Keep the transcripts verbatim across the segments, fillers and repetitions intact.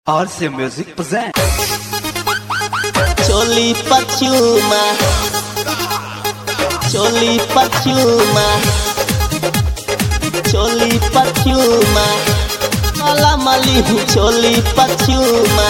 R C Music presents Choli Pachuma Choli Pachuma Choli Pachuma Mala mali Choli Pachuma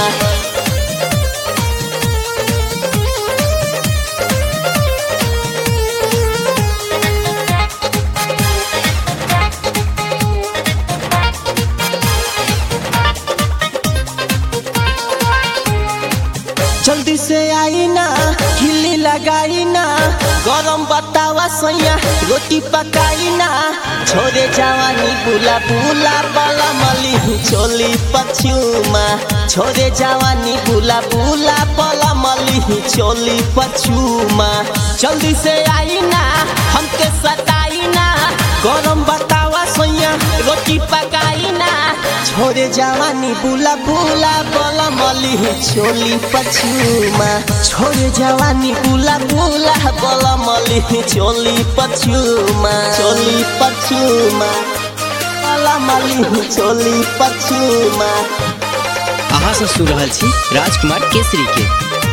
जल्दी से आई ना खिल्ली लगाई ना गरम बतावा सैया रोटी पकाई ना छोरे जवानी बुला बुला बला मली चोली पछुमा छोरे जवानी बुला बुला बला मली चोली पछुमा जल्दी से आई ना हमके सताई ना गरम बतावा सैया रोटी पकाई ना छोरे जवानी बुला बुला बला मली चोली पछुमा छोरे जवानी बुला बुला बला मली चोली पछुमा चोली पछुमा बला मली चोली पछुमा। अहाँ से सुन रहल छी राजकुमार केसरी के।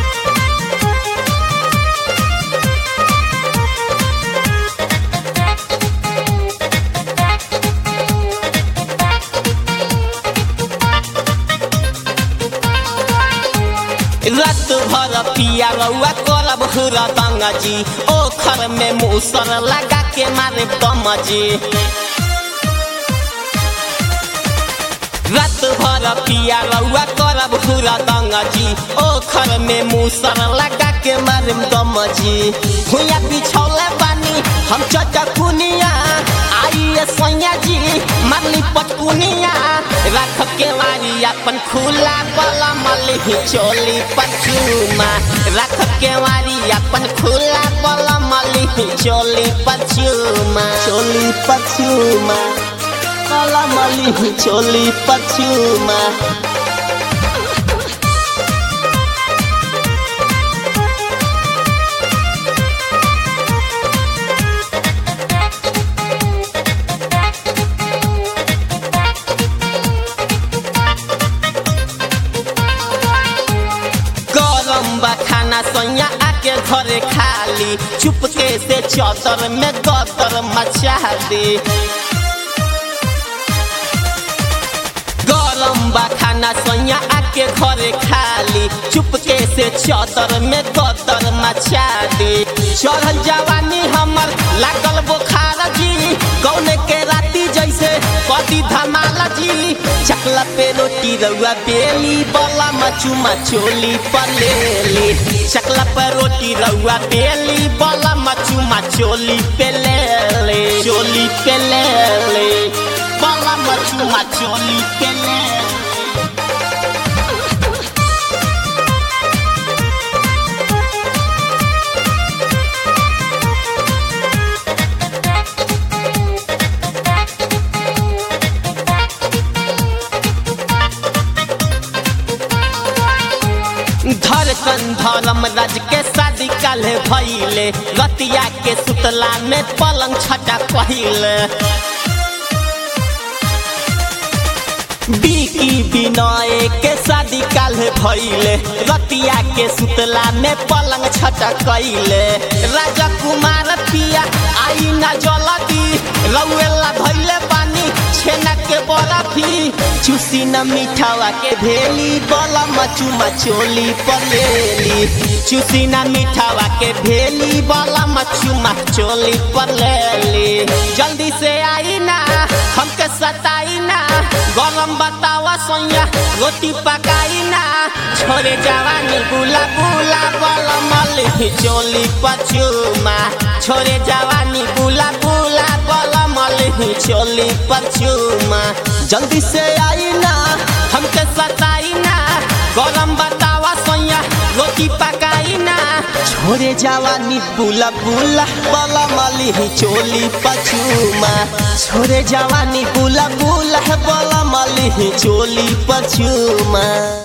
रात भर पिया रउआ करब हुरा दंगा जी ओखर में मूसर लगा के मारे बम जी रात भर पिया रउआ करब हुरा दंगा जी ओखर में मूसर लगा के मारे बम जी हुआ बिछौले बानी हम चटकुनिया आई सैया जी मारली पटकुनिया रख के वारी अपन खुला बला मली चोली पछुमा रख के वारी अपन खुला बला मली चोली पछुमा चोली पछुमा बला मली चोली पछुमा। खाना सैया आके घरे खाली चुपके से चौतर में गतर मचा दे गरम बा खाना सैया आके घरे खाली चुपके से चौतर में गतर मचा दे चढ़ल जवानी हमर लागल बुखार जी कौने के राती जैसे कदी धमाला जी चकला पे रोटी रउआ बेली बला मचुमा चोली पलेली चकला पे रोटी रउआ बेली बला मचुमा चोली पे ले चोली पे ले बला मचुमा चोली पे ले। धड़कन धर्म राज के शादी काले भइले रतिया के सुतला में पलंग छटा पहिले बीकी बिनय के शादी काले भइले रतिया के सुतला में पलंग छटा कइले राजा कुमार पिया आई ना जलदी रउएला धइले पानी छेना के बरफी चूसी न मिठावा के भेली बला मचुमा चोली पलेली चूसी न मिठावा के भेली बला मचुमा चोली पलेली जल्दी से आई ना हमके सताई ना गरम बतावा सैया रोटी पकाई ना छोरे जवानी बुला बुला बला मली चोली पछुमा छोरे जवानी बुला बुला बला मली चोली पछुमा जल्दी से आई ना हमके सताई ना गरम बतावा सैया रोटी पकाई ना छोरे जवानी बुला बुला बला मली चोली पछुमा छोरे जवानी बुला बुला बला मली चोली पछुमा।